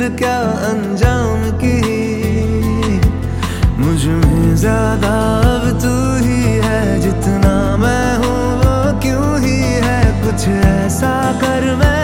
फिर क्या अंजाम की, मुझ में ज्यादा अब तू ही है, जितना मैं हूँ वो क्यों ही है, कुछ ऐसा कर मैं